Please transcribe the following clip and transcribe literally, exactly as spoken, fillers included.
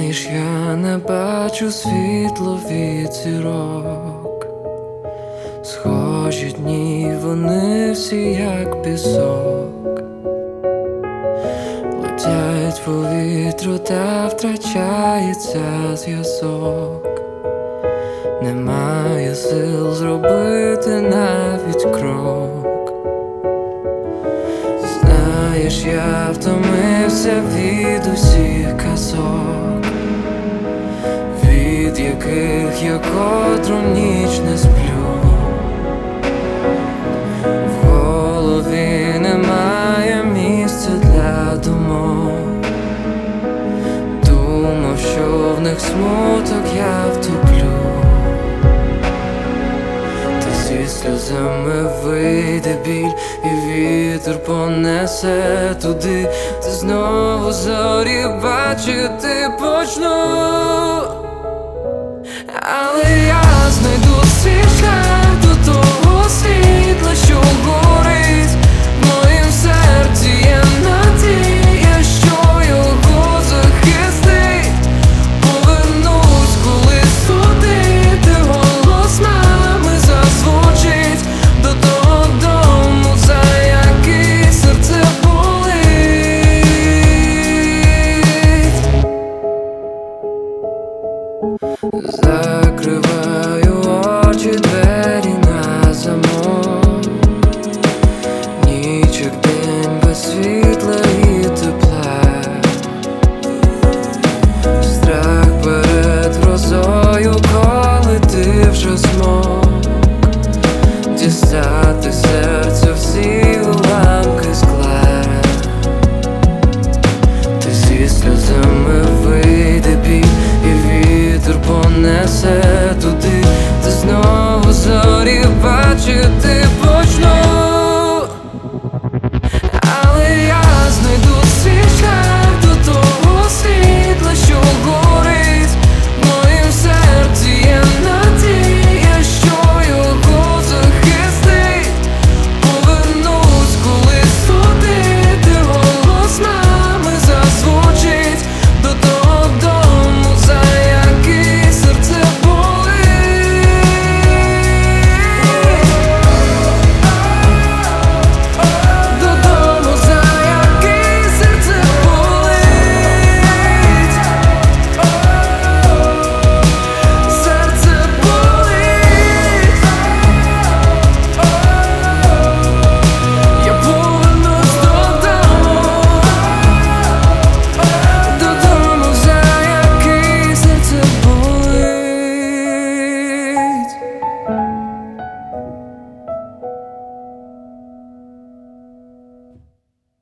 Знаєш, я не бачу світло від зірок. Схожі дні, вони всі як пісок. Летять в повітрю, та втрачається зв'язок. Немає сил зробити навіть крок. Знаєш, я втомився від усіх казок, від яких я котру ніч не сплю. В голові немає місця для думок. Думав, що в них смуток я втоплю. Зі сльозами вийде біль, і вітер понесе туди, де знову зорі бачити почну. Але я знайду свій шлях до того світла, що горить в моїм серці. Є надія, що його захистить. Повернусь, коли судити голос мами зазвучить до того дому, за який серце болить. Закривай